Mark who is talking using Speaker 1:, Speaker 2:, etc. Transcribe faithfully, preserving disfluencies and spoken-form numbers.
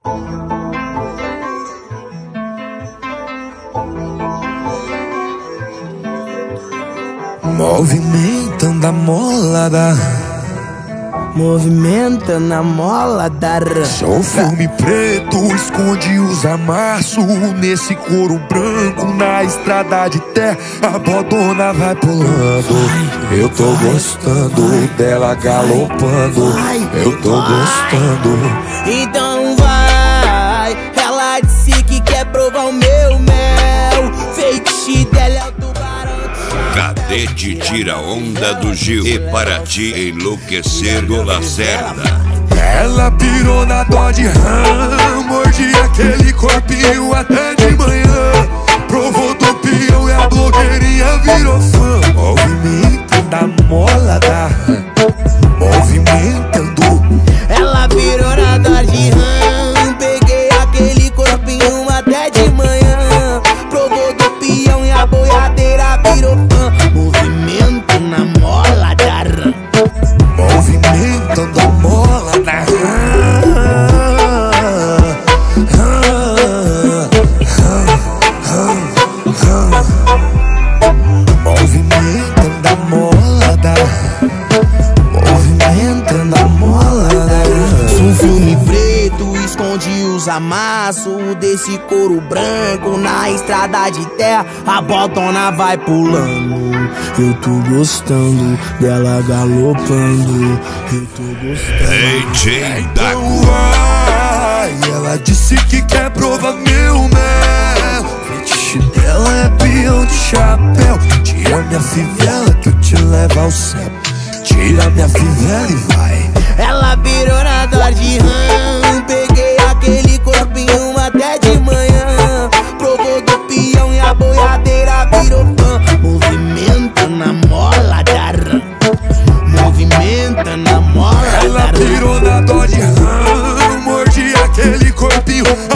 Speaker 1: Movimentando a molada,
Speaker 2: movimentando a mola da rã.
Speaker 1: sou filme preto, esconde os amassos nesse couro branco, na estrada de terra a bodona vai pulando.
Speaker 2: Vai,
Speaker 1: Eu tô
Speaker 2: vai,
Speaker 1: gostando
Speaker 2: vai,
Speaker 1: dela galopando.
Speaker 2: vai,
Speaker 1: Eu tô
Speaker 2: vai.
Speaker 1: gostando.
Speaker 2: Então vai, ela disse que quer provar o meu mel. Feitiço dela é o tubarão.
Speaker 3: Cadete tira onda do Gil e para te enlouquecer do Lacerda.
Speaker 1: Ela pirou na Dodge Ram, mordi aquele corpinho até de manhã. Provou do peão e a blogueirinha virou fã. Movimentando a mola da Ram, movimentando.
Speaker 2: Ela virou na Dodge Ram, peguei aquele corpinho até de manhã. Provou do peão e a boiadeira virou fã. Movimento na mola da rã,
Speaker 1: Movimentando a mola da movimentando a mola da movimentando a mola da
Speaker 2: um filme preto esconde os amassos desse couro branco, na estrada de terra a botona vai pulando. Eu tô gostando dela galopando. Eu tô gostando.
Speaker 3: D J da
Speaker 1: Então vai, ela disse que quer provar meu mel. Fetiche dela é peão de chapéu. Tira minha fivela que eu te levo ao céu. Tira minha fivela e vai.
Speaker 2: Ela virou na Dodge Ram, peguei aquele corpinho até de manhã. Provou do peão e a boiadeira virou fã. Movimenta na mola da rã, movimenta na mola da
Speaker 1: Ela
Speaker 2: rã.
Speaker 1: pirou na Dodge Ram, mordi aquele corpinho